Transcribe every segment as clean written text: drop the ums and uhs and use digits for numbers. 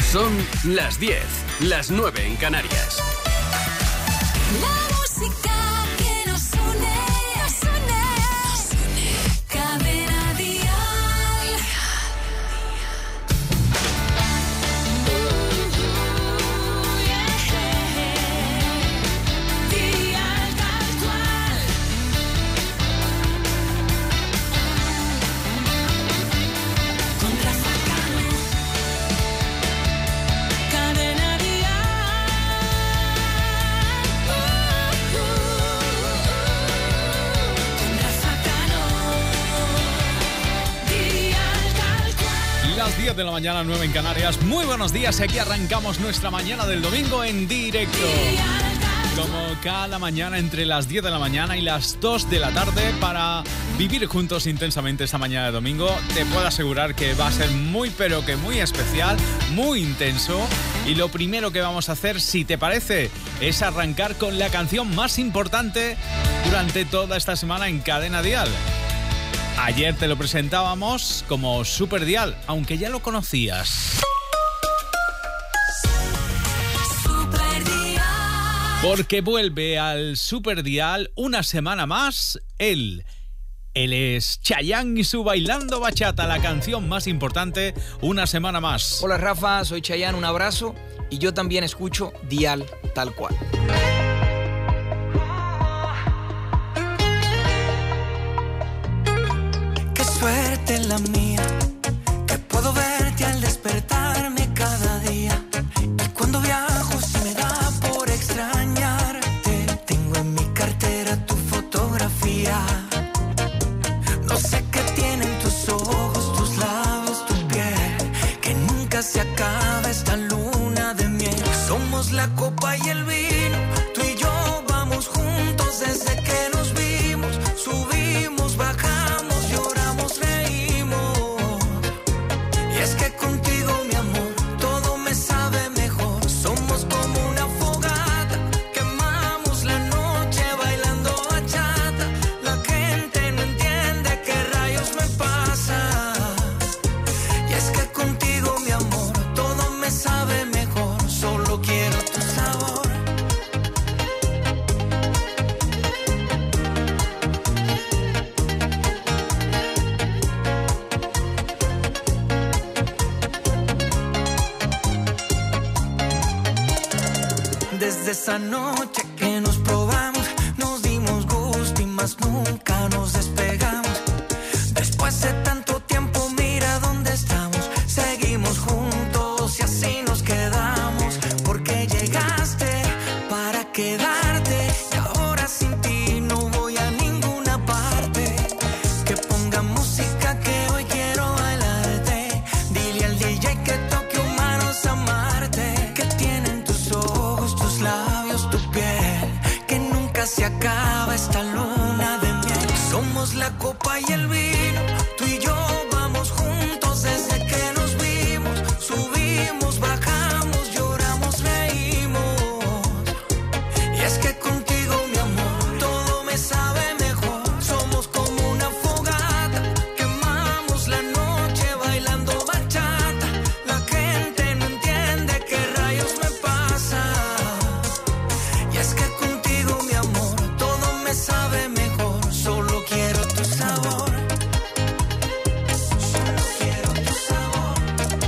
Son las 10, las 9 en Canarias. La música que nos une, Cadena Dial. Dial tal cual. Contra Facano. Cadena Dial. Contra Facano. Dial tal cual. Las 10 de la mañana, 9 en Canarias. Muy buenos días, aquí arrancamos nuestra mañana del domingo en directo. Como cada mañana entre las 10 de la mañana y las 2 de la tarde para vivir juntos intensamente esta mañana de domingo. Te puedo asegurar que va a ser muy pero que muy especial, muy intenso. Y lo primero que vamos a hacer, si te parece, es arrancar con la canción más importante durante toda esta semana en Cadena Dial. Ayer te lo presentábamos como Super Dial, aunque ya lo conocías. Porque vuelve al Super Dial una semana más Él es Chayanne y su Bailando Bachata, la canción más importante una semana más. Hola Rafa, soy Chayanne, un abrazo. Y yo también escucho Dial tal cual. Qué suerte la mía, que puedo verte al despertarme cada día. Y cuando viajo se me da por extrañarte. Tengo en mi cartera tu fotografía. No sé qué tienen tus ojos, tus labios, tu piel, que nunca se acaba esta luna de miel. Somos la copa y el vino, tú y yo vamos juntos desde que nos vimos. Subimos, bajamos, lloramos, reímos. Y es que contigo, mi amor, todo me sabe mejor. Somos como una fogata, quemamos la noche bailando bachata. La gente no entiende qué rayos me pasa. Y es que contigo, mi amor, todo me sabe mejor. Solo quiero tu sabor. Desde esa noche que nos probamos, nos dimos gusto y más nunca nos despegamos. Después de tanto tiempo, mira dónde estamos. Seguimos juntos y así nos quedamos. Porque llegaste para quedarte y ahora sin ti no voy a ninguna parte. Que ponga música que hoy quiero bailarte. Dile al DJ que toque humanos amarte. Que tienen tus ojos, tus labios, tu piel, que nunca se acaba esta luna de miel. Somos la copa y el vino, tú y yo vamos juntos desde que nos vimos. Subimos, bajamos, lloramos, reímos. Y es que contigo, mi amor, todo me sabe mejor. Somos como una fogata, quemamos la noche bailando bachata. La gente no entiende qué rayos me pasa. Y es que contigo, mi amor, todo me sabe mejor. Solo quiero tu sabor. Solo quiero tu sabor.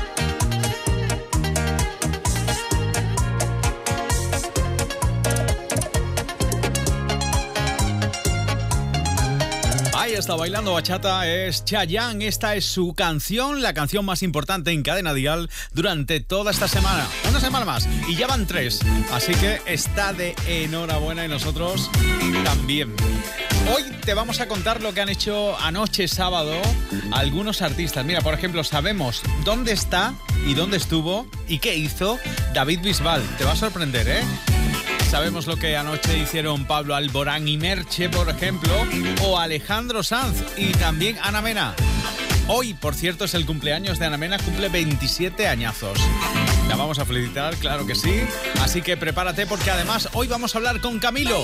Ahí está, Bailando Bachata, es Chayanne. Esta es su canción, la canción más importante en Cadena Dial durante toda esta semana. Una semana más, y ya van 3. Así que está de enhorabuena y nosotros también. Hoy te vamos a contar lo que han hecho anoche sábado algunos artistas. Mira, por ejemplo, sabemos dónde está y dónde estuvo y qué hizo David Bisbal. Te va a sorprender, ¿eh? Sabemos lo que anoche hicieron Pablo Alborán y Merche, por ejemplo, o Alejandro Sanz y también Ana Mena. Hoy, por cierto, es el cumpleaños de Ana Mena, cumple 27 añazos. La vamos a felicitar, claro que sí. Así que prepárate porque además hoy vamos a hablar con Camilo.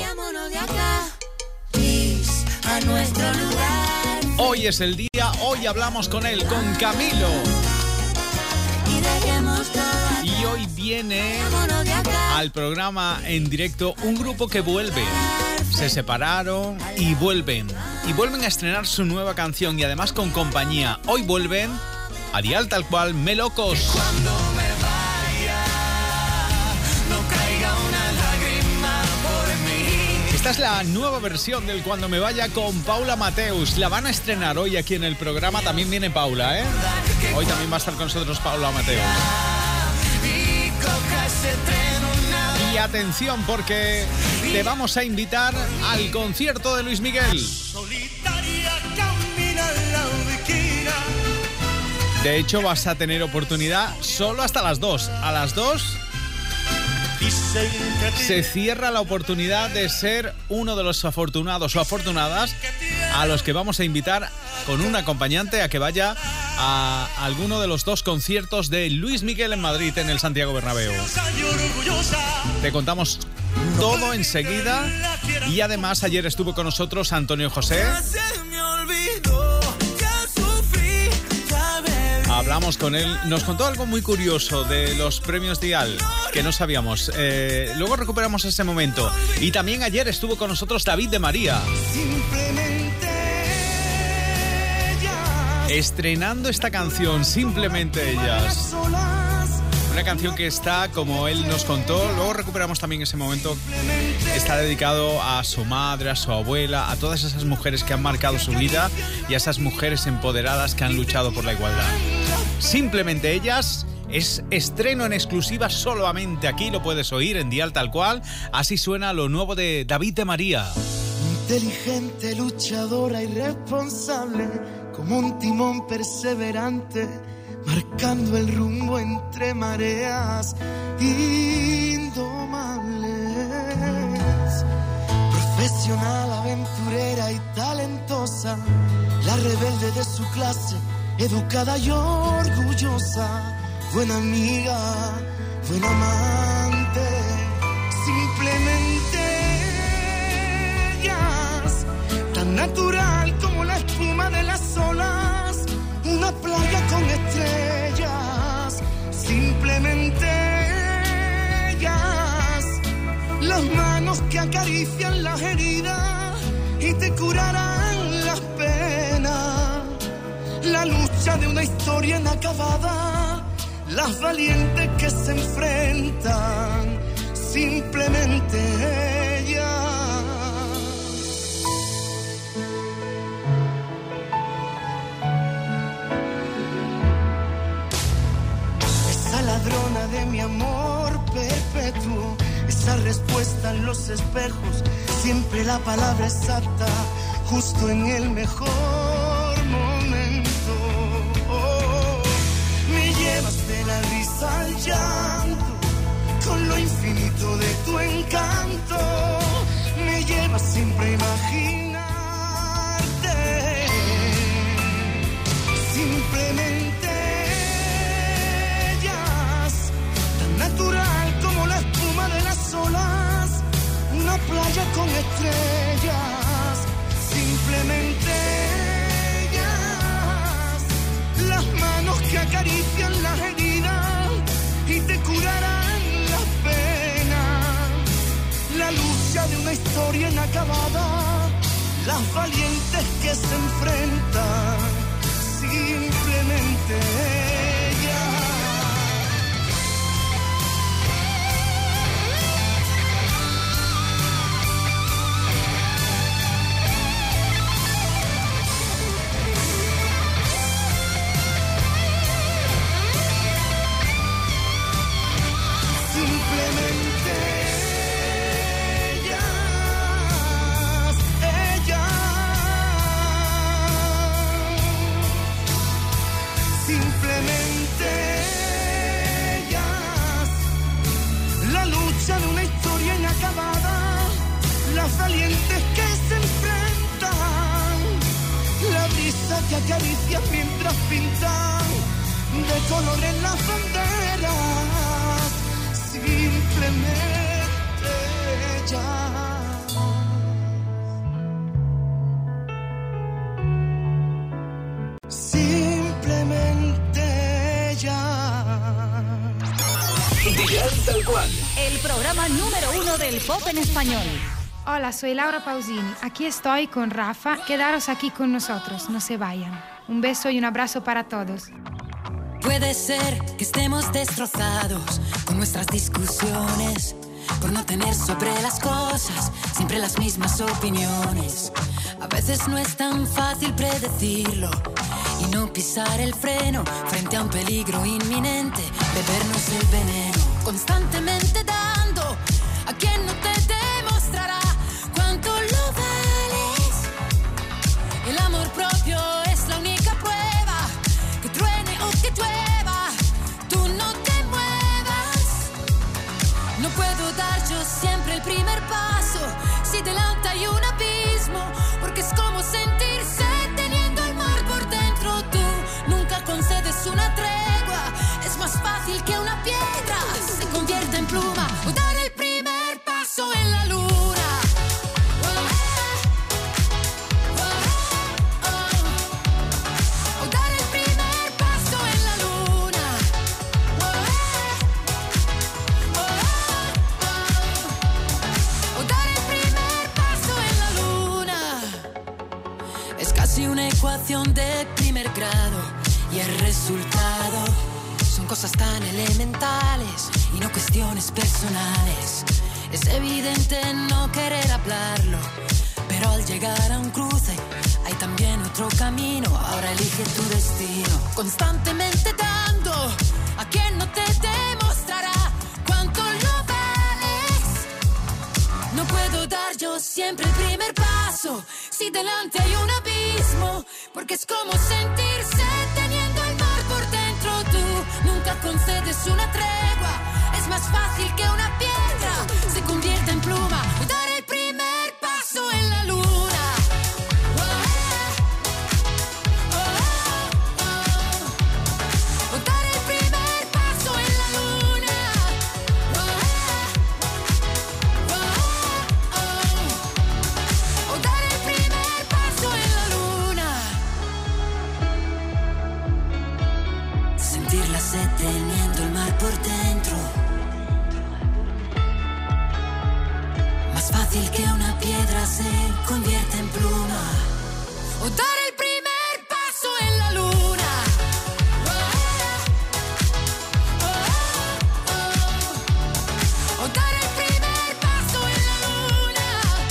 A nuestro lugar. Hoy es el día, hoy hablamos con él, con Camilo. Y dejemos todo. hoy viene al programa en directo un grupo que vuelve. Se separaron y vuelven. Y vuelven a estrenar su nueva canción y además con compañía. Hoy vuelven a Dial Tal Cual, Melocos. Cuando me vaya, no caiga una lágrima por mí. Esta es la nueva versión del Cuando me vaya con Paula Mateus. La van a estrenar hoy aquí en el programa. También viene Paula, ¿eh? Hoy también va a estar con nosotros Paula Mateus. Y coja ese tren Y atención porque te vamos a invitar al concierto de Luis Miguel. solitaria camina la ubiquina. De hecho, vas a tener oportunidad solo hasta las 2. A las 2 Dicen que se cierra la oportunidad de ser uno de los afortunados o afortunadas a los que vamos a invitar con un acompañante a que vaya a alguno de los 2 conciertos de Luis Miguel en Madrid, en el Santiago Bernabéu. Te contamos todo enseguida y además ayer estuvo con nosotros Antonio José. se me olvidó, ya sufrí, ya bebí. Hablamos con él, nos contó algo muy curioso de los premios Dial que no sabíamos. Luego recuperamos ese momento. Y también ayer estuvo con nosotros David de María, Simplemente ellas, estrenando esta canción, Simplemente Ellas. solas, Una canción que está, como él nos contó, luego recuperamos también ese momento, está dedicado a su madre, a su abuela, a todas esas mujeres que han marcado su vida y a esas mujeres empoderadas que han luchado por la igualdad. Simplemente Ellas es estreno en exclusiva solamente aquí, lo puedes oír en Dial Tal Cual. Así suena lo nuevo de David de María. Inteligente, luchadora y responsable, como un timón perseverante, marcando el rumbo entre mareas indomables. Profesional, aventurera y talentosa, la rebelde de su clase, educada y orgullosa, buena amiga, buena amante. Simplemente ellas, tan natural como la espuma de las olas, una playa con estrellas. Simplemente ellas, las manos que acarician las heridas y te curarán las penas. La lucha de una historia inacabada, las valientes que se enfrentan. Simplemente ellas. Esa ladrona de mi amor perpetuo, esa respuesta en los espejos, siempre la palabra exacta, justo en el mejor momento. Me llevas de la risa al llanto, con lo infinito de tu encanto, me llevas siempre a imaginarte. Simplemente ellas, tan natural como la espuma de las olas, una playa con estrellas. Simplemente ellas, las manos que acarician las heridas y te curarán las penas. La lucha de una historia inacabada, las valientes que se enfrentan. Simplemente ellas. Simplemente ellas, simplemente ellas, la lucha de una historia inacabada, las valientes que se enfrentan, la brisa que acaricia mientras pintan de colores las banderas. Simplemente ellas. Simplemente ellas. Tal Cual. El programa número 1 del pop en español. Hola, soy Laura Pausini. Aquí estoy con Rafa. Quedaros aquí con nosotros, no se vayan. Un beso y un abrazo para todos. Puede ser que estemos destrozados con nuestras discusiones, por no tener sobre las cosas siempre las mismas opiniones. A veces no es tan fácil predecirlo y no pisar el freno frente a un peligro inminente, bebernos el veneno, constantemente dando a quien no te demostrará cuánto lo vales. El amor propio es la única prueba, que truene o que llueva, tú no te muevas. No puedo dar yo siempre el primer paso si delante hay un abismo, porque es como sentirse teniendo el mar por dentro. Tú nunca concedes una tregua, es más fácil que una piedra se convierta en pluma o dar el primer paso en la luna. O dar el primer paso en la luna. O dar el primer paso en la luna. Es casi una ecuación de primer grado y el resultado son cosas tan elementales y no cuestiones personales. Es evidente no querer hablarlo, pero al llegar a un cruce hay también otro camino. Ahora elige tu destino, constantemente dando a quien no te demostrará cuánto lo vales. No puedo dar yo siempre el primer paso si delante hay un abismo, porque es como sentirse teniendo el mar por dentro. Tú nunca concedes una tregua, es más fácil que una piedra se convierta en pluma o dar el primer paso en la luna. O dar el primer paso en la luna. O dar el primer paso en la luna. Sentir la sed teniendo el mar por dentro. Más fácil que una piedra se convierte en pluma. O dar el primer paso en la luna. O dar el primer paso en la luna.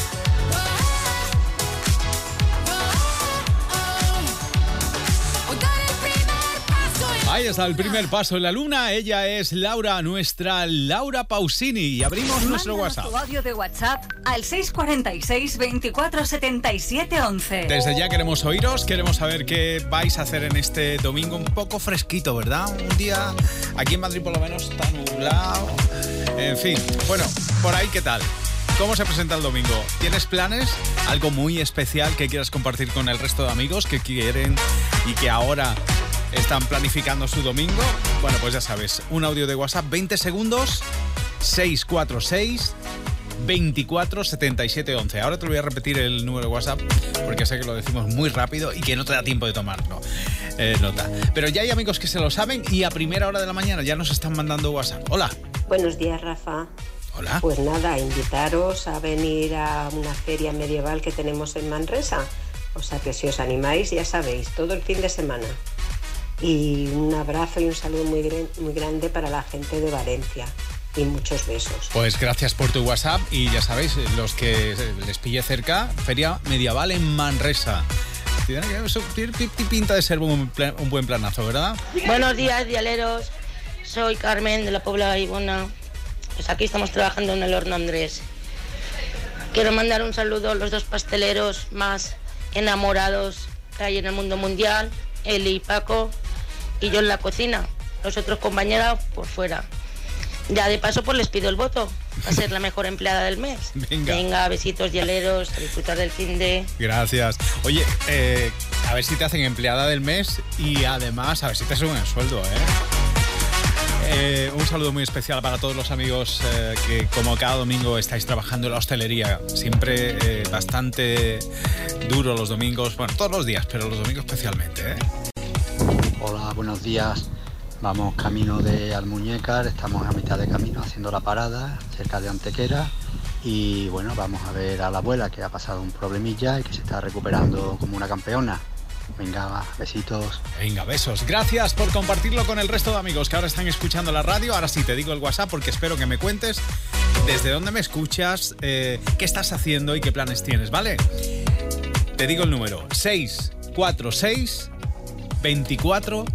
O dar el primer paso en la Ahí está el primer paso en la luna. Ella es Laura, nuestra Laura Pausini. Y abrimos nuestro Mándanos WhatsApp. tu audio de WhatsApp al 646 24 77 11. Desde ya queremos oíros, queremos saber qué vais a hacer en este domingo un poco fresquito, ¿verdad? Un día aquí en Madrid por lo menos está nublado. En fin, bueno, por ahí, ¿qué tal? ¿Cómo se presenta el domingo? ¿Tienes planes? ¿Algo muy especial que quieras compartir con el resto de amigos que quieren y que ahora están planificando su domingo? Bueno, pues ya sabes, un audio de WhatsApp, 20 segundos, 646 24 77 11. Ahora te voy a repetir el número de WhatsApp porque sé que lo decimos muy rápido y que no te da tiempo de tomarlo nota. Pero ya hay amigos que se lo saben y a primera hora de la mañana ya nos están mandando WhatsApp. Hola. Buenos días, Rafa. Hola. Pues nada, invitaros a venir a una feria medieval que tenemos en Manresa. O sea que si os animáis, ya sabéis, todo el fin de semana. Y un abrazo y un saludo muy grande para la gente de Valencia. Y muchos besos. Pues gracias por tu WhatsApp y ya sabéis, los que les pille cerca, feria medieval en Manresa. Tiene pinta de ser un buen planazo, ¿verdad? Buenos días, dialeros. Soy Carmen de la Pobla de Ibona. Pues aquí estamos trabajando en el horno Andrés. Quiero mandar un saludo a los dos pasteleros más enamorados que hay en el mundo mundial, Eli y Paco, y yo en la cocina. Los otros compañeros por fuera. Ya de paso pues les pido el voto a ser la mejor empleada del mes. Venga, besitos dialeros, a disfrutar del fin de... Gracias. Oye, a ver si te hacen empleada del mes y además a ver si te suben el sueldo, un saludo muy especial para todos los amigos que como cada domingo estáis trabajando en la hostelería. Siempre bastante duro los domingos, bueno, todos los días, pero los domingos especialmente. Hola, buenos días. Vamos camino de Almuñécar, estamos a mitad de camino haciendo la parada cerca de Antequera y bueno, vamos a ver a la abuela que ha pasado un problemilla y que se está recuperando como una campeona. Venga, besitos. Venga, besos. Gracias por compartirlo con el resto de amigos que ahora están escuchando la radio. Ahora sí te digo el WhatsApp porque espero que me cuentes desde dónde me escuchas, qué estás haciendo y qué planes tienes, ¿vale? Te digo el número: 646 24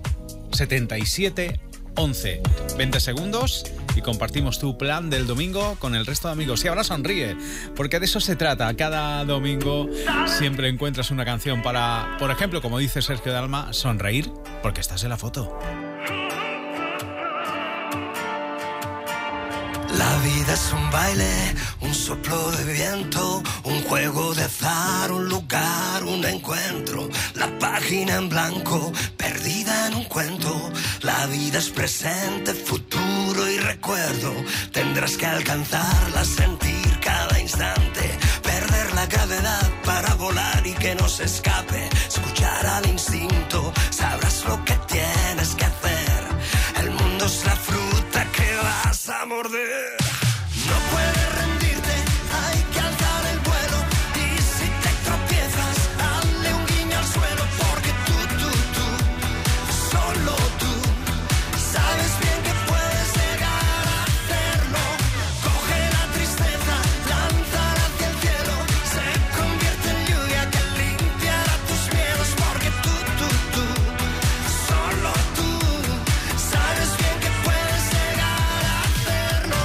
77 11. 20 segundos y compartimos tu plan del domingo con el resto de amigos. Y ahora sonríe, porque de eso se trata. Cada domingo siempre encuentras una canción para, por ejemplo, como dice Sergio Dalma, sonreír porque estás en la foto. La vida es un baile, un soplo de viento, un juego de azar, un lugar, un encuentro. La página en blanco, perdida en un cuento. La vida es presente, futuro y recuerdo. Tendrás que alcanzarla, sentir cada instante. Perder la gravedad para volar y que no se escape. Escuchar al instinto, sabrás lo que tienes que hacer. El mundo es la fruta que vas a morder. No puedes rendirte, hay que alzar el vuelo. Y si te tropiezas, dale un guiño al suelo. Porque tú, solo tú, sabes bien que puedes llegar a hacerlo. Coge la tristeza, lánzala hacia el cielo. Se convierte en lluvia que limpiará tus miedos. Porque tú, solo tú, sabes bien que puedes llegar a hacerlo.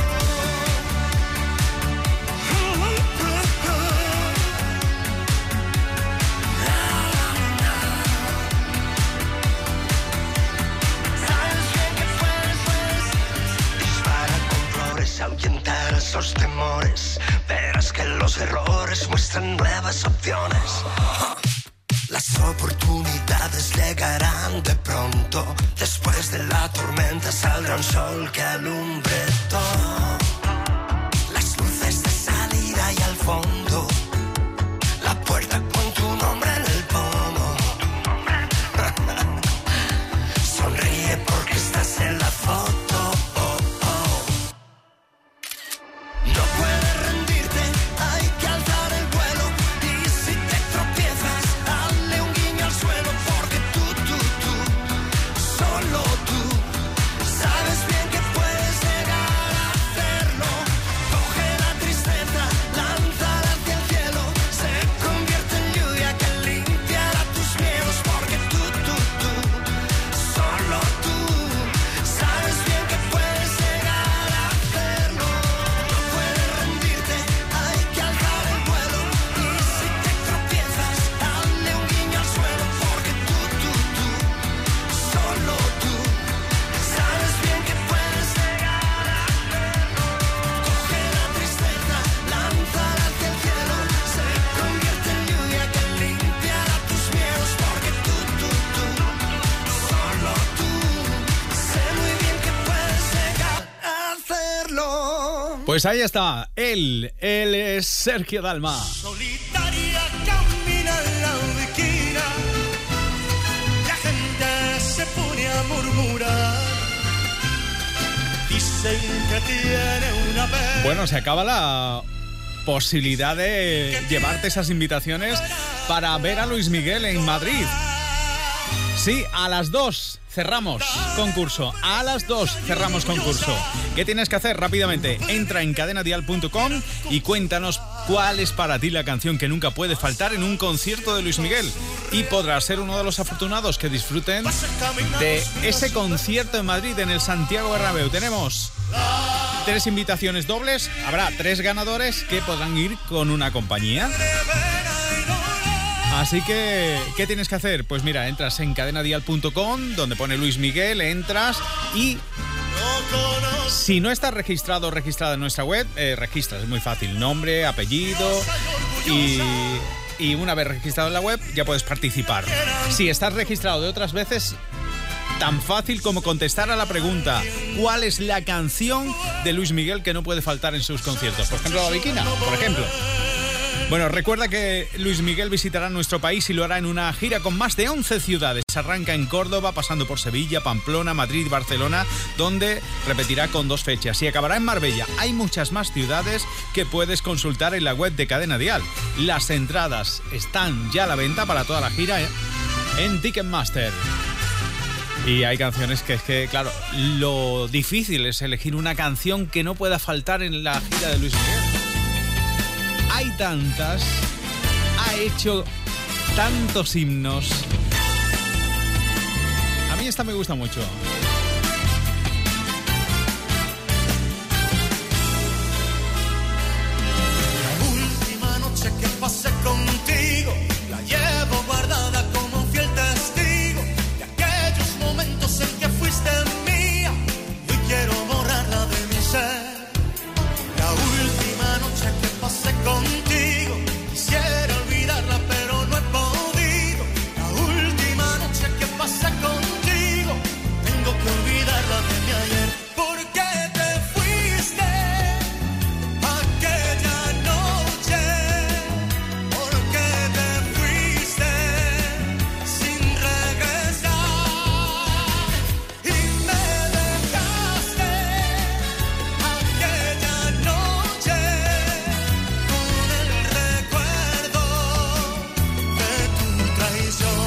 Sabes bien que puedes. Dispara con flores, ahuyentar esos temores. Verás que los errores muestran nuevas opciones. Las oportunidades llegarán de pronto. Después de la tormenta saldrá un sol que alumbre todo. Las luces de salida y al fondo. La puerta con tu nombre en el pomo. Sonríe porque estás en la foto. No puedes rendirte, hay que alzar el vuelo. Y si te tropiezas, dale un guiño al suelo. Porque tú, solo tú, sabes bien que puedes llegar a hacerlo. Coge la tristeza, lánzala hacia el cielo. Se convierte en lluvia que limpiará tus miedos. Porque tú, solo tú, sabes bien que puedes llegar a hacerlo. No puedes rendirte, hay que alzar el vuelo. Y si te tropiezas, dale un guiño al suelo. Porque tú, solo tú, sabes bien que puedes llegar a hacerlo. Coge la tristeza, lánzala hacia el cielo. Se convierte en lluvia que limpiará tus miedos. Porque tú, solo tú, sé muy bien que puedes llegar a hacerlo. Pues ahí está, él es Sergio Dalma. Solitaria camina en la esquina, la gente se pone a murmurar, dicen que tiene una pena. Bueno, se acaba la posibilidad de llevarte esas invitaciones para ver a Luis Miguel en Madrid. Sí, a las 2 cerramos concurso. A las 2 cerramos concurso. ¿Qué tienes que hacer? Rápidamente, entra en cadenadial.com y cuéntanos cuál es para ti la canción que nunca puede faltar en un concierto de Luis Miguel. Y podrás ser uno de los afortunados que disfruten de ese concierto en Madrid, en el Santiago Bernabéu. Tenemos 3 invitaciones dobles. Habrá 3 ganadores que podrán ir con una compañía. Así que, ¿qué tienes que hacer? Pues mira, entras en cadenadial.com, donde pone Luis Miguel, entras y si no estás registrado o registrada en nuestra web, registras, es muy fácil, nombre, apellido y una vez registrado en la web ya puedes participar. Si estás registrado de otras veces, tan fácil como contestar a la pregunta: ¿cuál es la canción de Luis Miguel que no puede faltar en sus conciertos? Por ejemplo, La Bikina, por ejemplo. Bueno, recuerda que Luis Miguel visitará nuestro país y lo hará en una gira con más de 11 ciudades. Arranca en Córdoba, pasando por Sevilla, Pamplona, Madrid, Barcelona, donde repetirá con 2 fechas y acabará en Marbella. Hay muchas más ciudades que puedes consultar en la web de Cadena Dial. Las entradas están ya a la venta para toda la gira en Ticketmaster. Y hay canciones que es que, claro, lo difícil es elegir una canción que no pueda faltar en la gira de Luis Miguel. Hay tantas, ha hecho tantos himnos. A mí esta me gusta mucho. La última noche que pasé contigo la llevo guardada como un fiel testigo de aquellos momentos en que fuiste mía. Hoy quiero borrarla de mi ser. La última noche que pasé contigo quisiera olvidarla pero no he podido. La última noche que pasé contigo tengo que olvidarla de mi ayer. ¿Por qué te fuiste aquella noche? ¿Por qué te fuiste sin regresar? Y me dejaste aquella noche con el recuerdo de tu traición.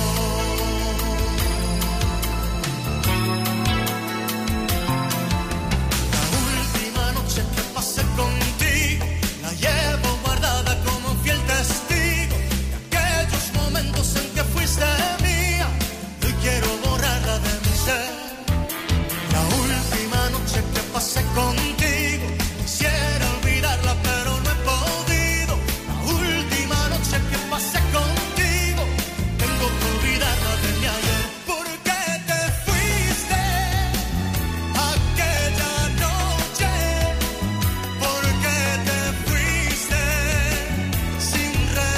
La última noche que pasé contigo la llevo guardada como un fiel testigo de aquellos momentos en que fuiste mía. Hoy quiero borrarla de mi ser. La última noche que pasé contigo quisiera olvidarla pero no he podido. La última noche que pasé contigo tengo que olvidarla de mi ayer. ¿Por qué te fuiste aquella noche? ¿Por qué te fuiste sin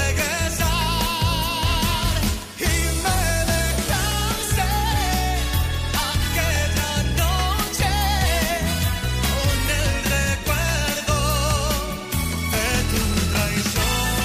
regresar? Y me dejaste aquella noche con el recuerdo de tu traición.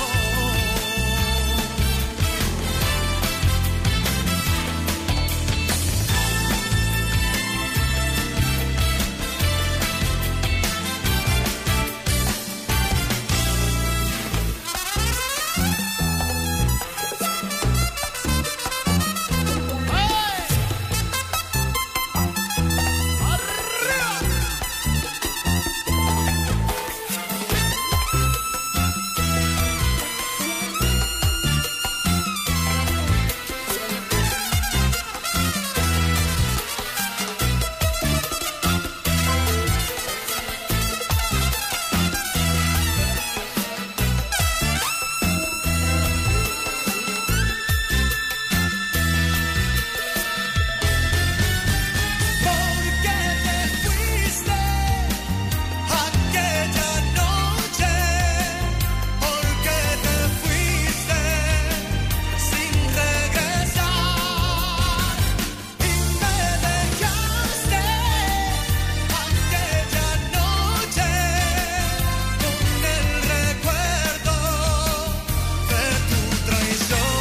¿Por qué te fuiste aquella noche? ¿Por qué te fuiste sin regresar? Y me dejaste aquella noche con el recuerdo de tu traición.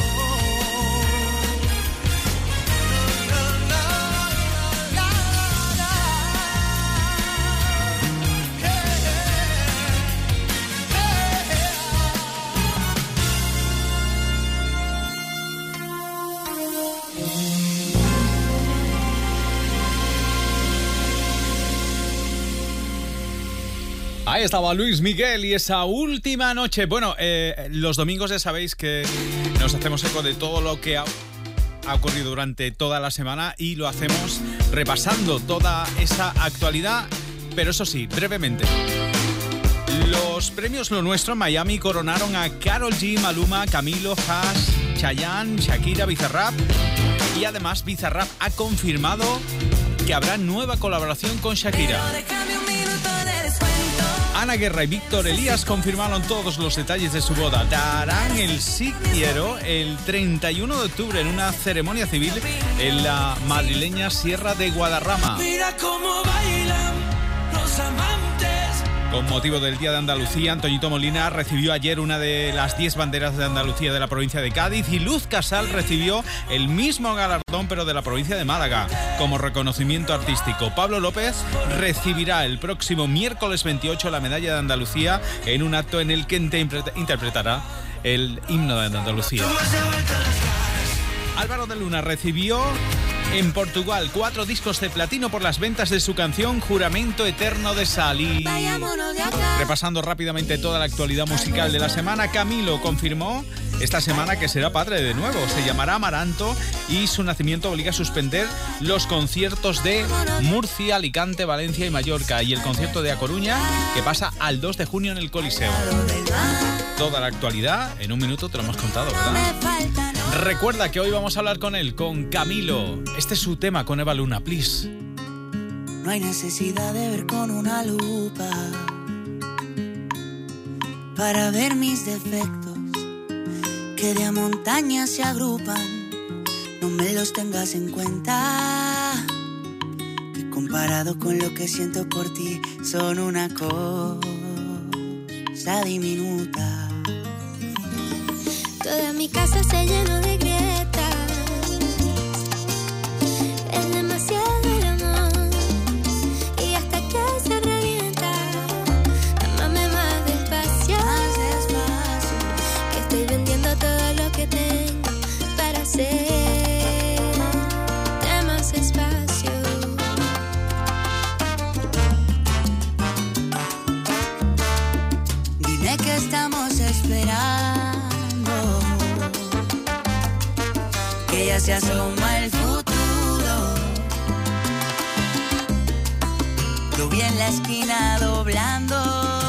Ahí estaba Luis Miguel y esa última noche. Bueno, los domingos ya sabéis que nos hacemos eco de todo lo que ha ocurrido durante toda la semana y lo hacemos repasando toda esa actualidad, pero eso sí, brevemente. Los premios Lo Nuestro en Miami coronaron a Karol G, Maluma, Camilo, Hash, Chayanne, Shakira, Bizarrap y además Bizarrap ha confirmado que habrá nueva colaboración con Shakira. Ana Guerra y Víctor Elías confirmaron todos los detalles de su boda. Darán el sí quiero el 31 de octubre en una ceremonia civil en la madrileña Sierra de Guadarrama. Mira cómo bailan los amantes Con motivo del Día de Andalucía, Antoñito Molina recibió ayer una de las 10 banderas de Andalucía de la provincia de Cádiz y Luz Casal recibió el mismo galardón pero de la provincia de Málaga como reconocimiento artístico. Pablo López recibirá el próximo miércoles 28 la medalla de Andalucía en un acto en el que interpretará el himno de Andalucía. Álvaro de Luna recibió en Portugal 4 discos de platino por las ventas de su canción Juramento Eterno de Sal. Y repasando rápidamente toda la actualidad musical de la semana, Camilo confirmó esta semana que será padre de nuevo. Se llamará Amaranto y su nacimiento obliga a suspender los conciertos de Murcia, Alicante, Valencia y Mallorca y el concierto de A Coruña que pasa al 2 de junio en el Coliseo. Toda la actualidad en un minuto te lo hemos contado, ¿verdad? Recuerda que hoy vamos a hablar con él, con Camilo. Este es su tema con Eva Luna, please. No hay necesidad de ver con una lupa para ver mis defectos, que de a montañas se agrupan. No me los tengas en cuenta, que comparado con lo que siento por ti son una cosa diminuta. Toda mi casa se llenó de grietas. Es demasiado el amor y hasta que se revienta. Amame más despacio, que estoy vendiendo todo lo que tengo para hacer más espacio. Dime que estamos esperando, que ya se asoma el futuro. Lo vi en la esquina doblando.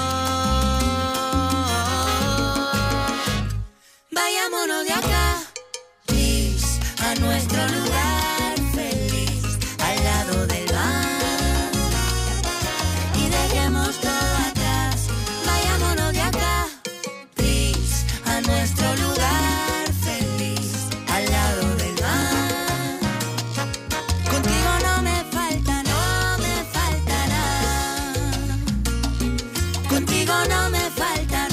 Vayámonos de acá, please, a nuestro lugar feliz, al lado del mar, y dejemos todo atrás. Vayámonos de acá, please, a nuestro lugar feliz, al lado del mar. Contigo no me falta nada. Contigo no me falta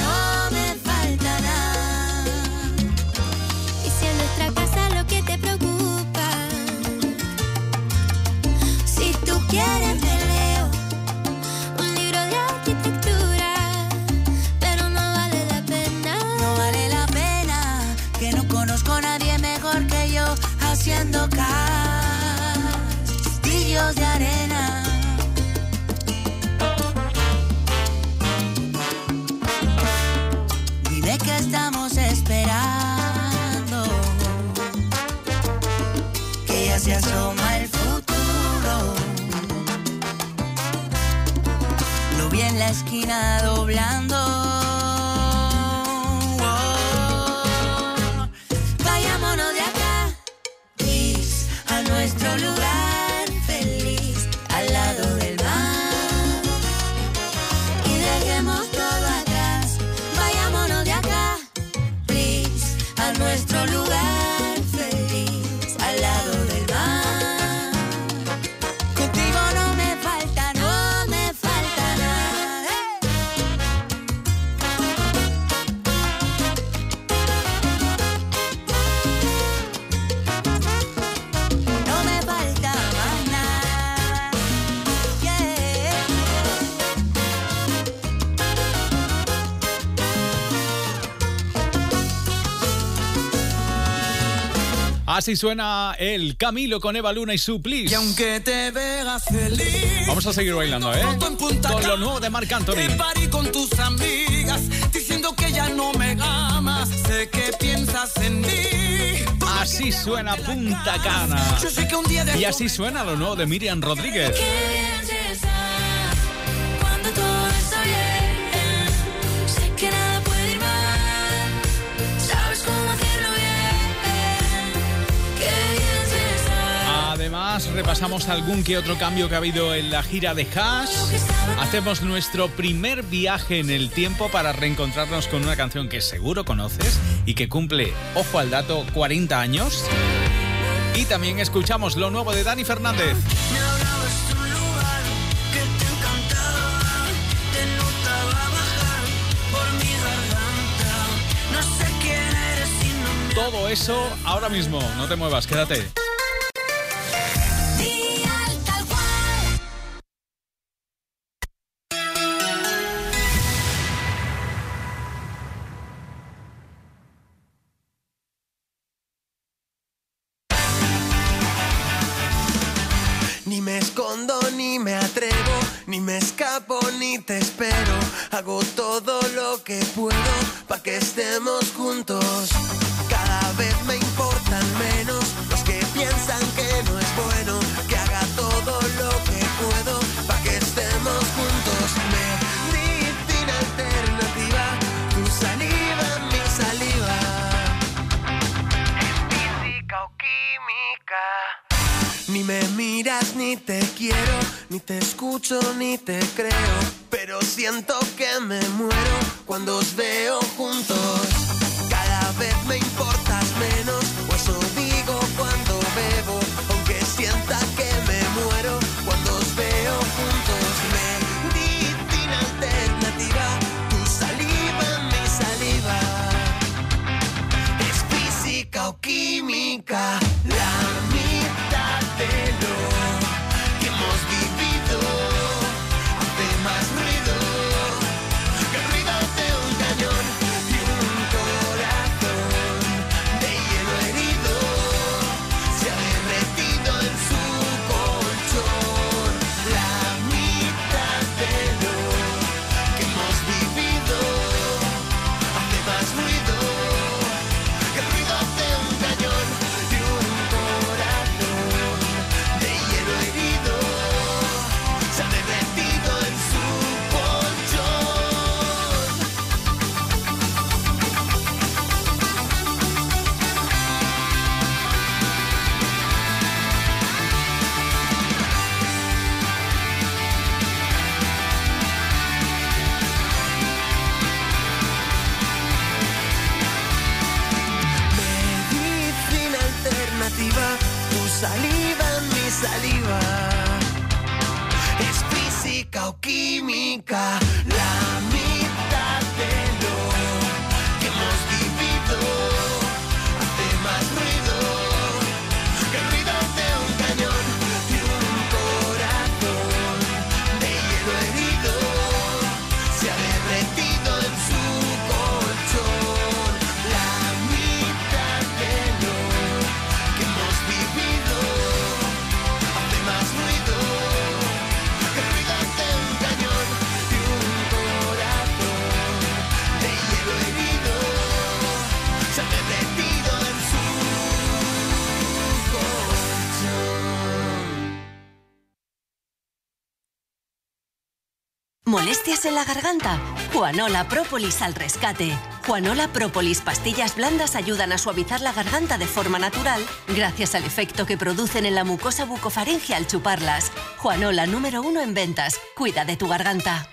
nada. Y si en nuestra casa lo que te preocupa, Si tú quieres te leo un libro de arquitectura, pero no vale la pena. No vale la pena, que no conozco a nadie mejor que yo haciendo castillos de arena. Dime que estamos esperando, que ya se asoma el futuro. Lo vi en la esquina doblando. Vayámonos de acá, please, a nuestro lugar feliz, al lado del mar, y dejemos todo atrás. Vayámonos de acá, please, a nuestro lugar feliz, al lado del mar. Contigo no me falta nada. No me falta más nada. Yeah. Así suena el Camilo con Eva Luna y su Please. Y aunque te veas feliz, Vamos a seguir bailando, con lo nuevo de Marc Anthony. te parí con tus amigas, diciendo que ya no me amas. Sé que piensas en mí. Así suena Punta Cana. Yo sé que un día de Y así suena lo nuevo de Miriam Rodríguez. Cuando todo está bien, sé que nada puede ir mal. Sabes cómo hacerlo bien. Qué bien se está. Además, repasamos algún que otro cambio que ha habido en la gira de Hash. Hacemos nuestro primer viaje en el tiempo para reencontrarnos con una canción que seguro conoces y que cumple, ojo al dato, 40 años. Y también escuchamos lo nuevo de Dani Fernández. Me hablabas de un lugar que te encantaba, de no Todo eso ahora mismo. No te muevas, quédate. Ni me escondo, ni me atrevo, ni me escapo, ni te espero. Hago todo lo que puedo pa' que estemos juntos. Cada vez me importan menos los que piensan que no es bueno. Que haga todo lo que puedo pa' que estemos juntos. Medicina alternativa, tu saliva, mi saliva. Es física o química. Ni me miras, ni te quiero, ni te escucho, ni te creo. Pero siento que me muero cuando os veo juntos. Cada vez me importas menos, o eso digo cuando bebo. Aunque sienta que me muero cuando os veo juntos. Medicina alternativa, tu saliva, mi saliva. Es física o química, la mitad de lo que hemos vivido hace más ruido que el ruido de un cañón y un corazón de hielo herido se ha derretido en su colchón. La mitad de lo que hemos vivido hace más ruido que el ruido de un cañón y un corazón de hielo herido se ha derretido en su colchón. Medicina alternativa, tu saliva, mi saliva. Es física o química, la mitad de lo que hemos vivido hace más ruido que el ruido de un cañón y un corazón de hielo herido se ha derretido en su colchón. La mitad de lo que hemos vivido hace más ruido que el ruido de un cañón y un corazón de hielo herido se ha derretido en su colchón. ¿Molestias en la garganta? Juanola Própolis al rescate. Juanola Própolis pastillas blandas ayudan a suavizar la garganta de forma natural gracias al efecto que producen en la mucosa bucofaringe al chuparlas. Juanola número 1 en ventas. Cuida de tu garganta.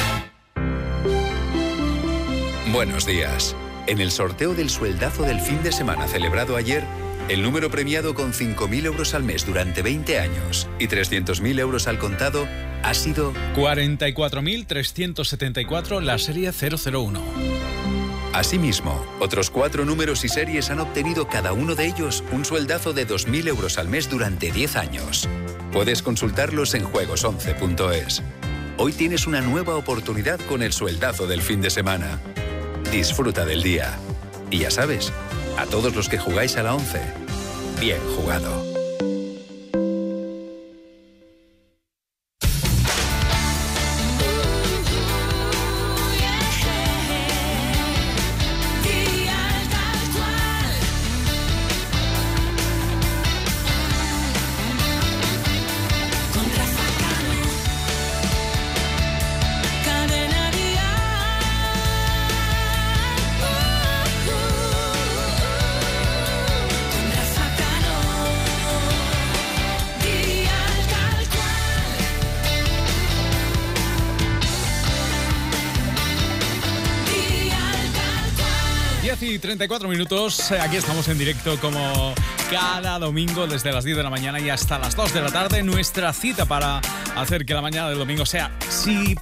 Buenos días. En el sorteo del sueldazo del fin de semana celebrado ayer, el número premiado con 5.000 euros al mes durante 20 años y 300.000 euros al contado ha sido 44.374, la serie 001. Asimismo, otros 4 números y series han obtenido cada uno de ellos un sueldazo de 2.000 euros al mes durante 10 años. Puedes consultarlos en juegos11.es. Hoy tienes una nueva oportunidad con el sueldazo del fin de semana. Disfruta del día. Y ya sabes, a todos los que jugáis a la 11, bien jugado. Y 34 minutos, aquí estamos en directo como cada domingo desde las 10 de la mañana y hasta las 2 de la tarde. Nuestra cita para hacer que la mañana del domingo sea, si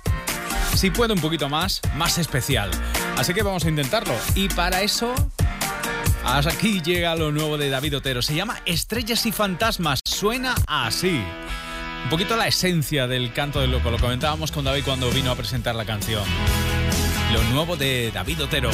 puede, un poquito más especial. Así que vamos a intentarlo. Y para eso Hasta aquí llega lo nuevo de David Otero. Se llama Estrellas y Fantasmas. Suena así. Un poquito la esencia del canto del loco. Lo comentábamos con David cuando vino a presentar la canción. Lo nuevo de David Otero.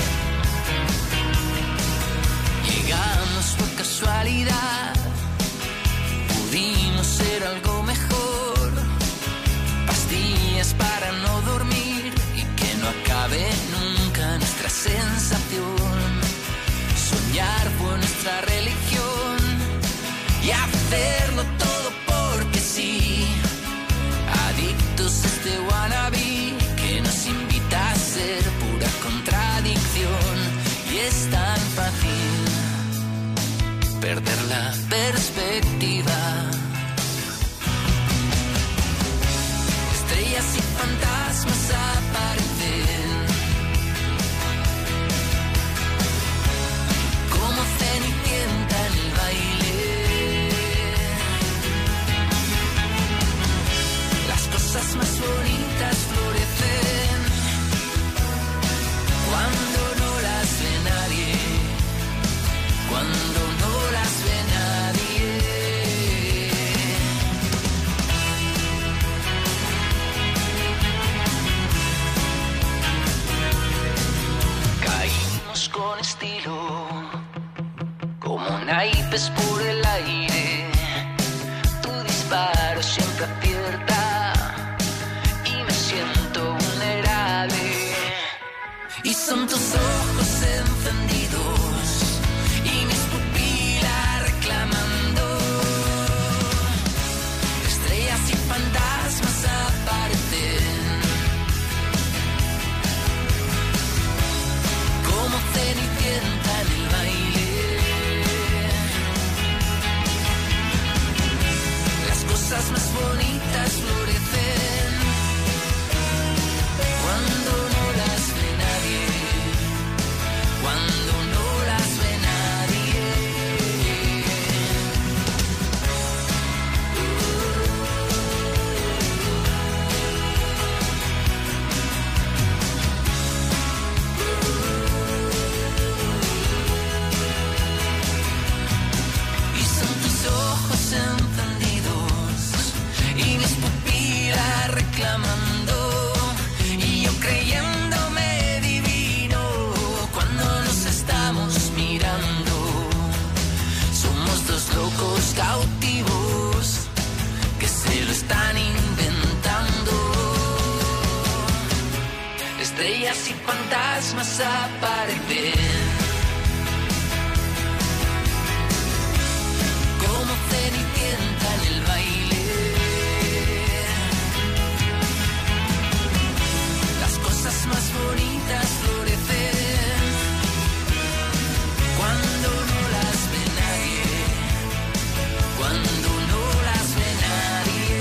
Llegamos por casualidad, pudimos ser algo mejor. Pastillas para no dormir y que no acabe nunca nuestra sensación. Soñar fue nuestra religión y hacerlo todo porque sí. Adictos a este wannabe que nos invita a ser pura contradicción. Y es tan fácil perder la perspectiva. Estrellas y fantasmas aparecen como cenicienta en el baile. Las cosas más bonitas florecen cuando no las ve nadie, cuando no las ve nadie. Caímos con estilo, como naipes por el aire. Tu disparo siempre acierta y me siento vulnerable. Y son tus ojos encendidos y mis pupilas reclamando. Estrellas y fantasmas aparecen como cenicienta en el baile. Las cosas más bonitas florecen cuando no las ve nadie, cuando no las ve nadie. Y son tus ojos encendidos y mis pupilas reclamando, y yo creyéndome divino cuando nos estamos mirando. Somos dos locos cautivos que se lo están inventando. Estrellas y fantasmas aparecen como cenicienta en el baile. Las cosas más bonitas florecen cuando no las ve nadie, cuando no las ve nadie.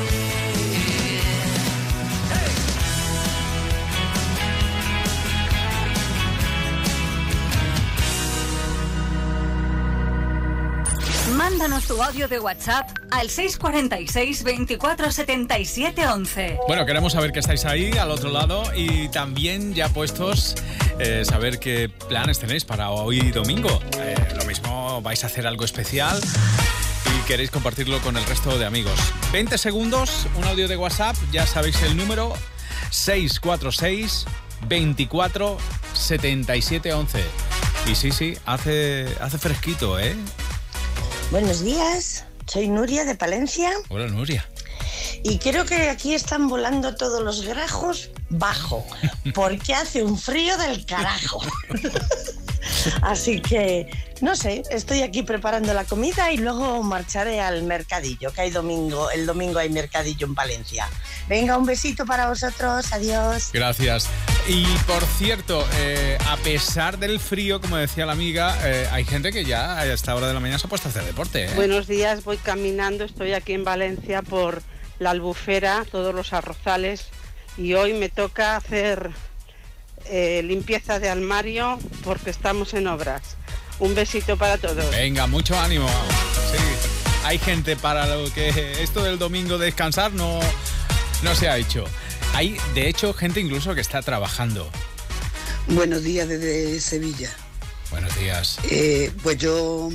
Mándanos tu audio de WhatsApp al 646 24 77 11. Bueno, queremos saber que estáis ahí al otro lado y también ya puestos saber qué planes tenéis para hoy domingo. Lo mismo, vais a hacer algo especial y queréis compartirlo con el resto de amigos. 20 segundos, un audio de WhatsApp, ya sabéis el número 646 24 77 11. Y sí, hace fresquito, ¿eh? Buenos días, soy Nuria de Palencia. Hola, Nuria. Y creo que aquí están volando todos los grajos bajo, porque hace un frío del carajo. Así que, no sé, estoy aquí preparando la comida y luego marcharé al mercadillo, que hay el domingo hay mercadillo en Palencia. Venga, un besito para vosotros, adiós. Gracias. Y por cierto, a pesar del frío, como decía la amiga, hay gente que ya a esta hora de la mañana se ha puesto a hacer deporte, ¿eh? Buenos días, voy caminando, estoy aquí en Valencia por la Albufera, todos los arrozales, y hoy me toca hacer limpieza de armario porque estamos en obras. Un besito para todos. Venga, mucho ánimo. Sí, hay gente para lo que esto del domingo de descansar no se ha hecho. Hay, de hecho, gente incluso que está trabajando. Buenos días desde Sevilla. Buenos días. Pues yo,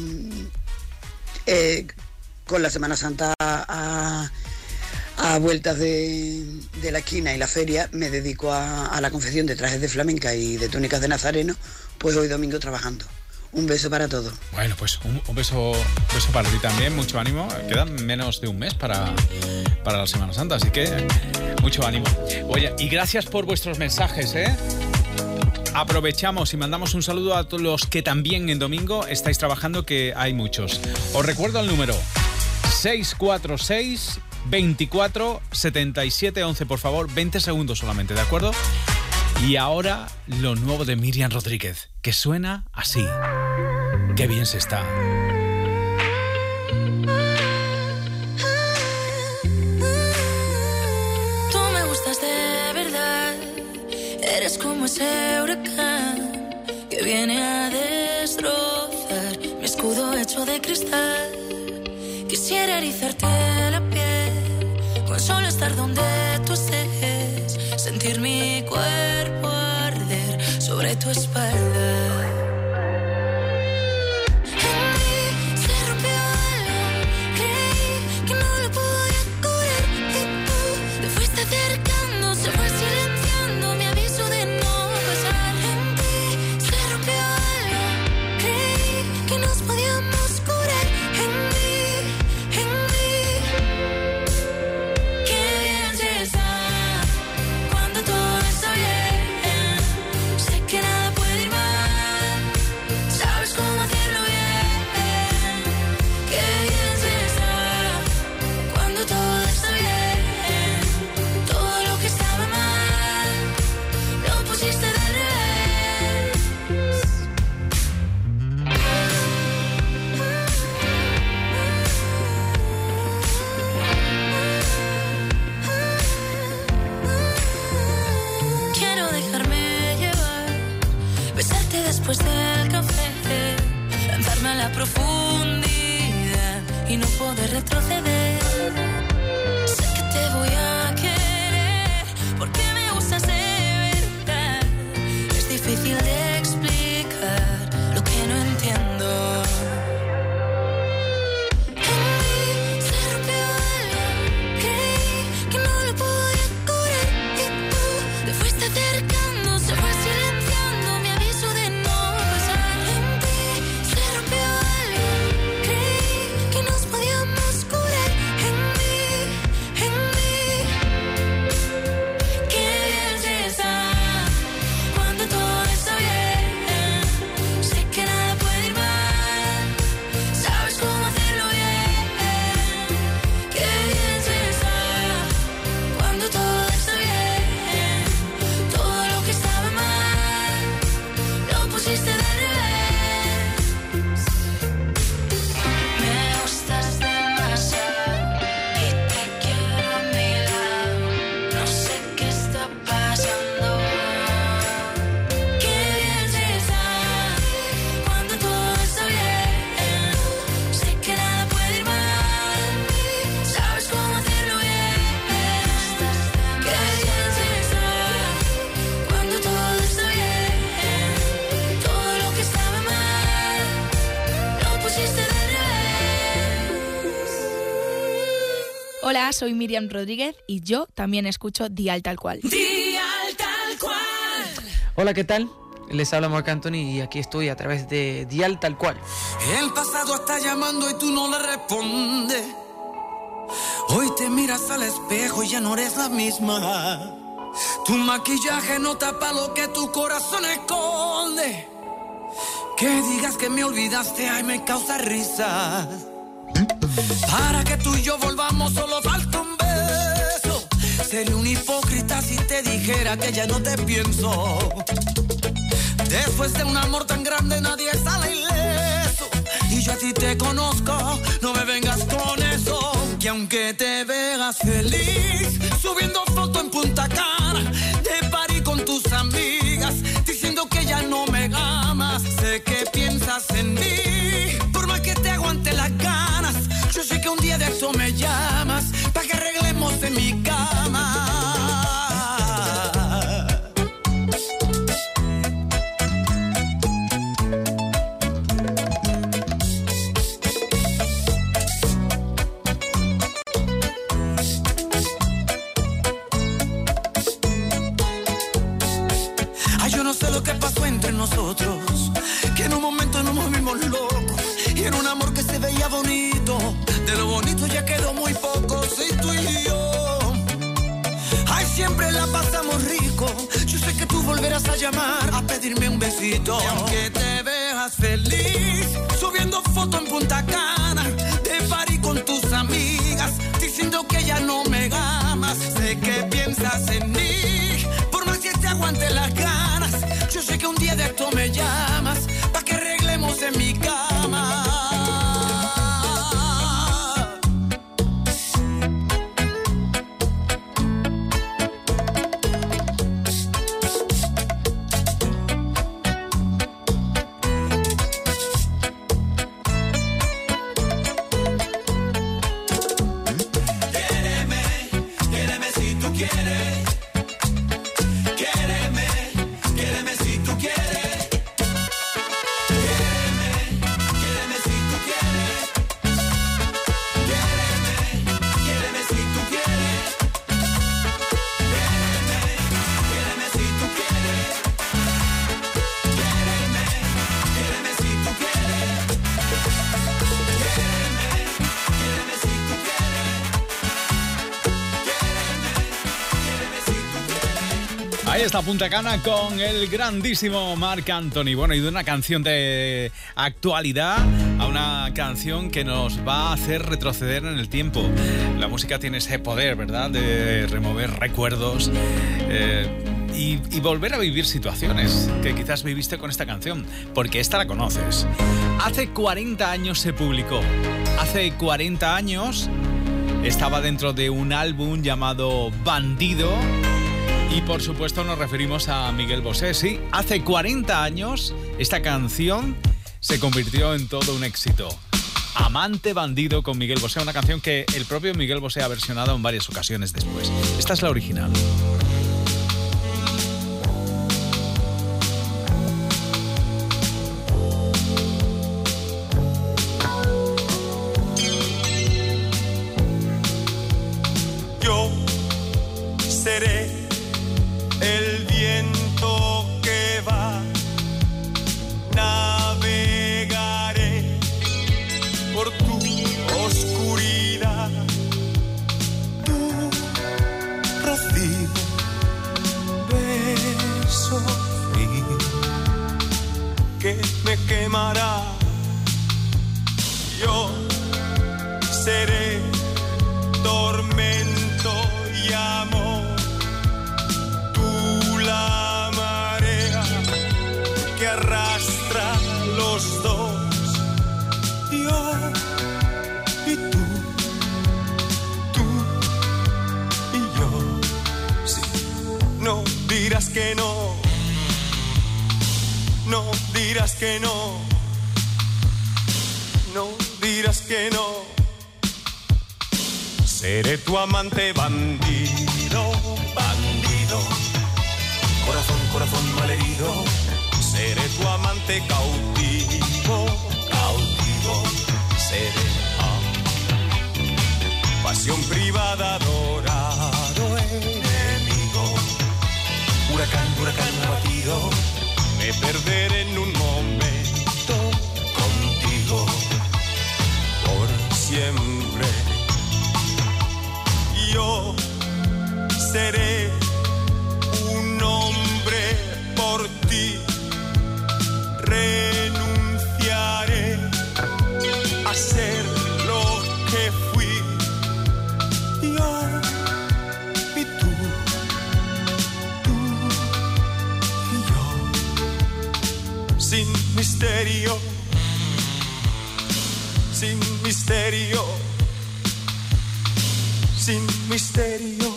con la Semana Santa a vueltas de la esquina y la feria, me dedico a la confección de trajes de flamenca y de túnicas de nazareno, pues hoy domingo trabajando. Un beso para todos. Bueno, pues un beso para ti también, mucho ánimo. Queda menos de un mes para la Semana Santa, así que mucho ánimo. Oye, y gracias por vuestros mensajes, ¿eh? Aprovechamos y mandamos un saludo a todos los que también en domingo estáis trabajando, que hay muchos. Os recuerdo el número 646 24 77 11, por favor, 20 segundos solamente, ¿de acuerdo? Y ahora lo nuevo de Miriam Rodríguez, que suena así. Qué bien se está. Tú me gustas de verdad, eres como ese huracán que viene a destrozar mi escudo hecho de cristal. Quisiera erizarte la piel, con solo estar donde tú estés, sentir mi cuerpo arder sobre tu espalda. En mí se rompió algo, creí que no lo podía curar, y tú te fuiste acercando, se fue silenciando mi aviso de no pasar. En ti se rompió algo, creí que nos podíamos curar. En mí después del café, lanzarme a la profundidad y no poder retroceder. Sé que te voy a querer porque me gustas de verdad. Es difícil de explicar lo que no entiendo. En mí se rompió algo, creí que no lo podía curar, y tú te fuiste acercando, se fue silenciando mi aviso de no. Hola, soy Miriam Rodríguez y yo también escucho Dial Tal Cual. Dial Tal Cual. Hola, ¿qué tal? Les habla Marc Anthony y aquí estoy a través de Dial Tal Cual. El pasado está llamando y tú no le respondes. Hoy te miras al espejo y ya no eres la misma. Tu maquillaje no tapa lo que tu corazón esconde. Que digas que me olvidaste, ay, me causa risa. Para que tú y yo volvamos solo falta un beso. Sería un hipócrita si te dijera que ya no te pienso. Después de un amor tan grande nadie sale ileso. Y yo a ti te conozco, no me vengas con eso. Que aunque te veas feliz subiendo foto en Punta Cana, de party con tus amigas, diciendo que ya no me amas, sé que piensas en mí. Por más que te aguante las ganas, yo sé que un día de eso me llamas, pa' que arreglemos en mi cama. tú volverás a llamar, a pedirme un besito. Y aunque te veas feliz, subiendo fotos en Punta Cana, de party con tus amigas, diciendo que ya no me amas. Sé que piensas en mí, por más que te aguante las ganas. Yo sé que un día de esto me llamas, pa' que arreglemos en mi cama. Ahí está Punta Cana con el grandísimo Marc Anthony. Bueno, y de una canción de actualidad a una canción que nos va a hacer retroceder en el tiempo. La música tiene ese poder, ¿verdad?, de remover recuerdos y volver a vivir situaciones que quizás viviste con esta canción, porque esta la conoces. Hace 40 años se publicó. Hace 40 años estaba dentro de un álbum llamado Bandido. Y por supuesto nos referimos a Miguel Bosé. Sí, hace 40 años esta canción se convirtió en todo un éxito. Amante Bandido con Miguel Bosé, una canción que el propio Miguel Bosé ha versionado en varias ocasiones después. Esta es la original. Yo seré el viento que va, navegaré por tu oscuridad, tu rocío, beso frío que me quemará. Yo seré tormento y amor, la marea que arrastra los dos, yo y tú y yo. Sí, no dirás que no, no dirás que no, no dirás que no. Seré tu amante bandido, bandido. Corazón, corazón malherido, seré tu amante cautivo, cautivo, seré pasión privada, adorado enemigo, huracán, huracán abatido, me perderé en un momento contigo, por siempre. Yo seré un hombre por ti, renunciaré a ser lo que fui, yo y tú y yo, sin misterio, sin misterio, sin misterio.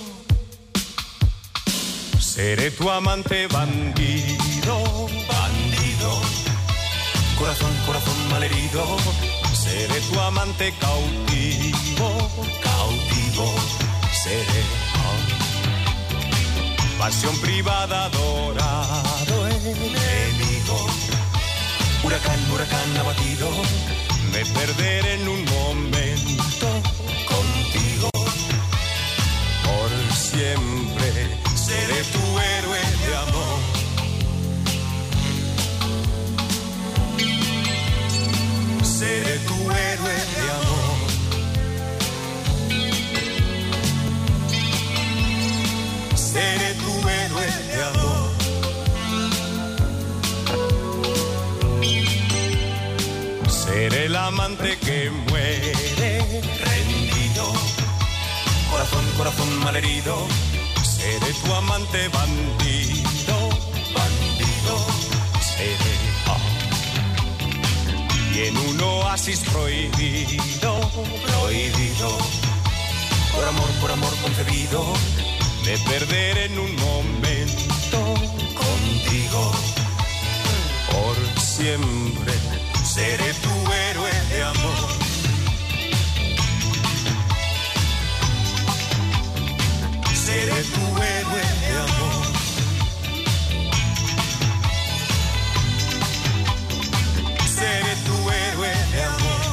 Seré tu amante bandido, bandido, corazón, corazón malherido. Seré tu amante cautivo, cautivo. Seré pasión privada, adorado enemigo, huracán, huracán abatido. Me perderé en un momento contigo, por siempre. Seré tu héroe de amor. Seré tu héroe de amor. Seré tu héroe de amor. amante que muere rendido. Corazón, corazón malherido, seré tu amante bandido, bandido, seré. Y en un oasis prohibido, prohibido, por amor concebido, me perderé en un momento contigo. Por siempre seré tu héroe de amor. Seré tu héroe de amor. Seré tu héroe de amor.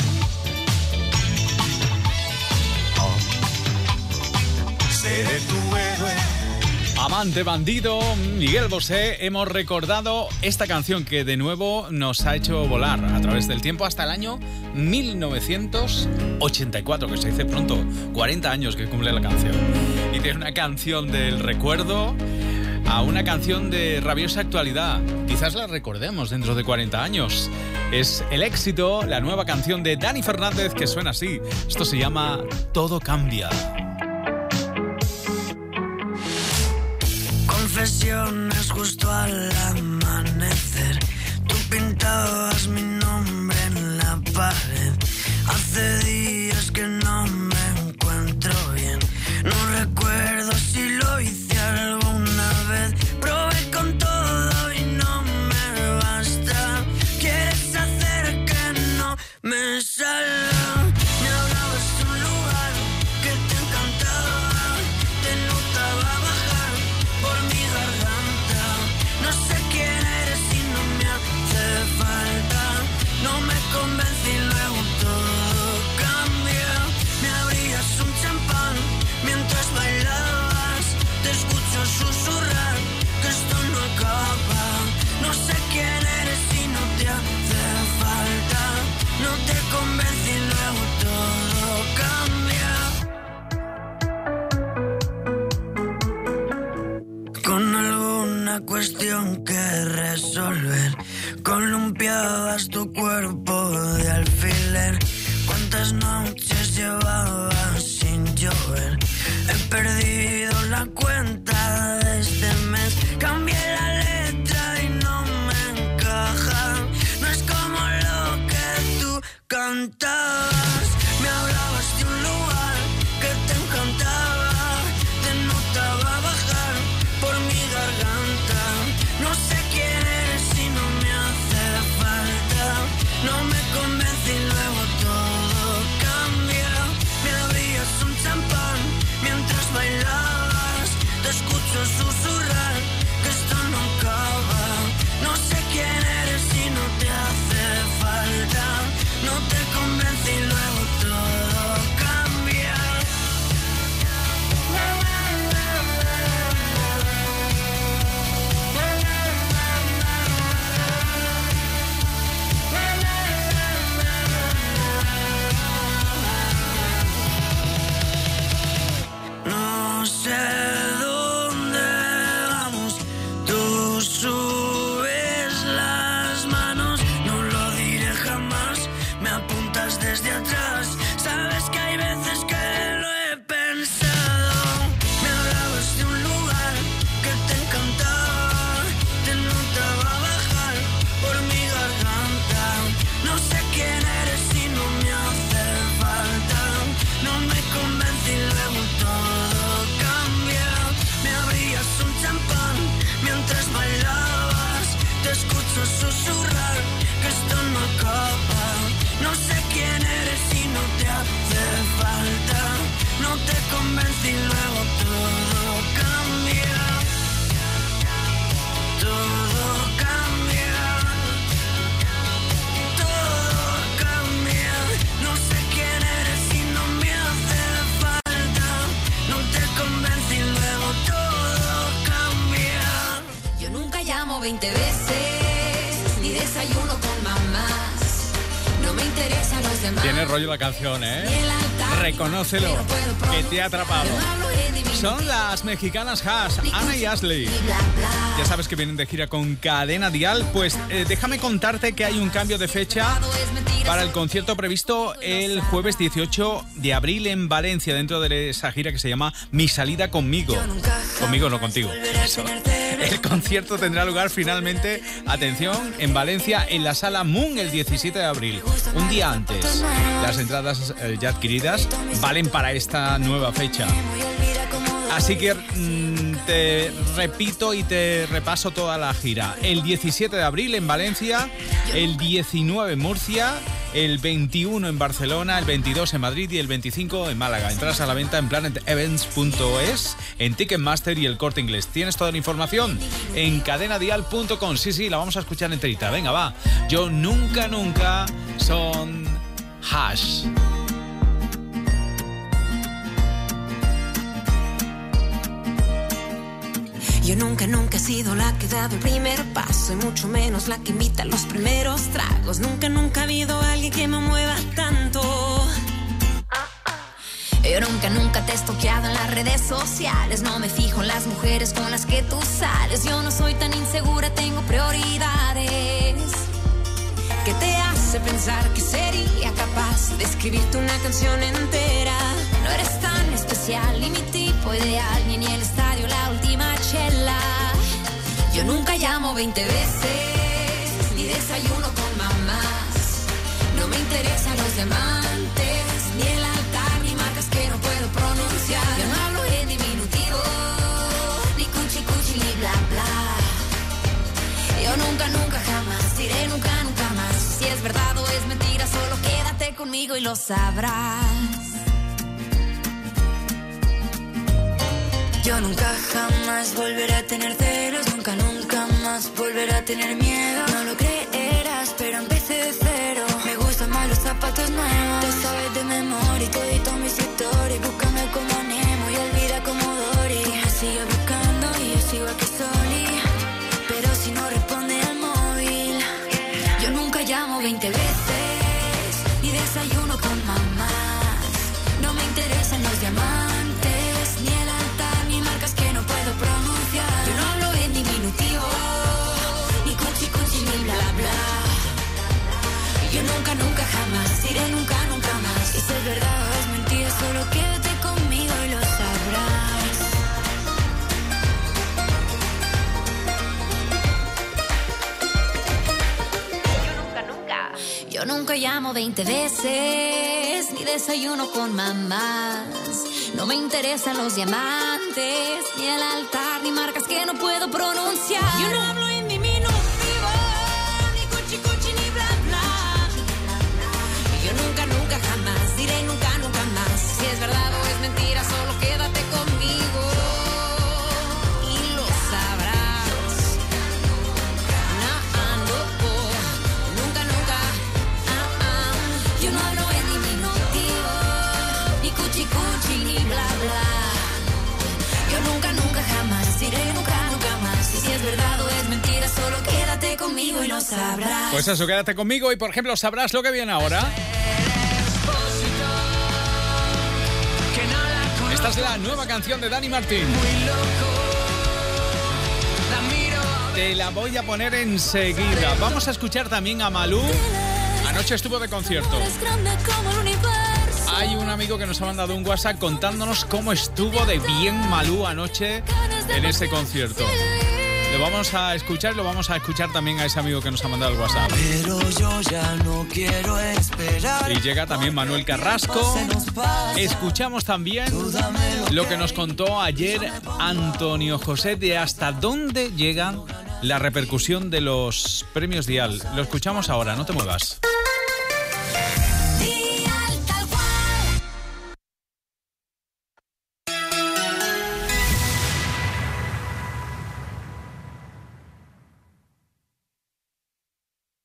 Seré tu héroe. Amante bandido, Miguel Bosé. Hemos recordado esta canción que de nuevo nos ha hecho volar a través del tiempo hasta el año 1984, que se dice pronto, 40 años que cumple la canción. Y de una canción del recuerdo a una canción de rabiosa actualidad. Quizás la recordemos dentro de 40 años. Es el éxito, la nueva canción de Dani Fernández, que suena así. Esto se llama Todo Cambia. Confesiones justo al amanecer. Tú pintabas mi nombre en la pared. Hace días que no me encuentro bien. No recuerdo si lo hice alguna vez. Probé con todo y no me basta. Quieres hacer que no me salga. Me hablabas de un lugar que te encantaba. Te notaba bajar por mi garganta. No sé quién eres y no me hace falta. No me convence y luego todo cambia. Me abrías un champán mientras bailabas. Te escucho susurrar que esto no acaba. No sé quién eres y no te hace falta. No te convence y luego todo cambia. Con alguna cuestión que resolver, columpiabas tu cuerpo de alfiler. ¿Cuántas noches llevabas sin llover? He perdido la cuenta de este mes. Cambié la letra y no me encaja. No es como lo que tú cantabas. Me hablabas de un lugar que te encantaba. Te notaba bajar por mi garganta. No sé quién eres y no me hace falta. No me convence y luego todo cambia. Me abrías un champán mientras bailabas. Te escucho susurrar que esto no acaba. No sé quién eres y no te hace falta. No te convence y luego todo cambia. No sé dónde vamos, tú subes las manos, no lo diré jamás, me apuntas desde atrás, sabes que hay veces que lo he pensado, me hablabas de un lugar que te encantaba, te notaba bajar por mi garganta, no sé quién eres y no me hace falta, no me convence y luego todo cambia, me abrías un champán mientras bailabas, te escucho susurrar que esto no acaba, no sé quién eres y no te hace falta, no te convence y luego todo cambia, todo cambia, todo cambia, no sé quién eres y no me hace falta, no te convence y luego todo cambia. Yo nunca llamo 20 veces, ni desayuno con mamás. No me interesan los demás. Tiene rollo la canción, ¿eh? reconócelo, que te ha atrapado. Son las mexicanas Hash, Ana y Ashley. Ya sabes que vienen de gira con Cadena Dial. Pues déjame contarte que hay un cambio de fecha para el concierto previsto el jueves 18 de abril en Valencia, dentro de esa gira que se llama Mi Salida Conmigo. Conmigo, no contigo. Eso. El concierto tendrá lugar finalmente, atención, en Valencia, en la Sala Moon, el 17 de abril, un día antes. Las entradas ya adquiridas valen para esta nueva fecha. Así que te repito y te repaso toda la gira. El 17 de abril en Valencia, el 19 en Murcia, el 21 en Barcelona, el 22 en Madrid y el 25 en Málaga. Entras a la venta en planetevents.es, en Ticketmaster y El Corte Inglés. Tienes toda la información en cadenadial.com. Sí, la vamos a escuchar enterita. Venga, va. Yo nunca son Hash. Yo nunca he sido la que ha dado el primer paso, y mucho menos la que invita a los primeros tragos. Nunca ha habido alguien que me mueva tanto. Yo nunca te he estoqueado en las redes sociales. No me fijo en las mujeres con las que tú sales. Yo no soy tan insegura, tengo prioridades. ¿Qué te hace pensar que sería capaz de escribirte una canción entera? No eres tan especial, ni mi tipo ideal, ni en el estadio la última chela. Yo nunca llamo 20 veces, ni desayuno con mamás. No me interesan los diamantes, ni el altar, ni marcas que no puedo pronunciar. Yo no hablo en diminutivo, ni cuchi, ni bla, bla. Yo nunca jamás diré nunca más. Si es verdad o es mentira, solo quédate conmigo y lo sabrás. Yo nunca jamás volveré a tener celos, nunca más volveré a tener miedo. No lo creerás, pero empecé de cero. Me gustan más los zapatos nuevos. Te sabes de memoria y todito mis historias. Búscame como Nemo y olvida como Dory. Me sigo buscando y yo sigo aquí soli. Pero si no responde al móvil, yo nunca llamo 20 veces, ni desayuno con mamás. No me interesan los diamantes, ni el altar, ni marcas que no puedo pronunciar. Yo no hablo en diminutivo, ni cuchi, ni bla, bla. Yo nunca jamás diré nunca más. Y si es verdad o es mentira, solo quédate conmigo y lo sabrás. Yo nunca llamo 20 veces, ni desayuno con mamás. No me interesan los diamantes, ni el altar, ni marcas que no puedo pronunciar. Yo no hablo en diminutivo, ni cuchi, ni bla, bla. Yo nunca jamás diré nunca más. Si es verdad o es mentira, solo quédate conmigo y lo sabrás. Nunca. Yo no hablo en diminutivo, ni cuchi, ni bla, bla. Yo nunca jamás diré nunca más. Y si es verdad o es mentira, solo quédate conmigo y lo sabrás. Pues eso, quédate conmigo y, por ejemplo, sabrás lo que viene ahora. Esta es la nueva canción de Dani Martín. Te la voy a poner enseguida. Vamos a escuchar también a Malú. Anoche estuvo de concierto. Hay un amigo que nos ha mandado un WhatsApp contándonos cómo estuvo de bien Malú anoche en ese concierto. Lo vamos a escuchar y lo vamos a escuchar también a ese amigo que nos ha mandado el WhatsApp. Pero yo ya no quiero esperar. Y llega también Manuel Carrasco. Escuchamos también lo que nos contó ayer Antonio José de hasta dónde llega la repercusión de los premios Dial. Lo escuchamos ahora, no te muevas.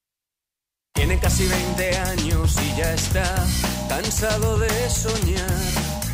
Tiene casi 20 años y ya está cansado de soñar.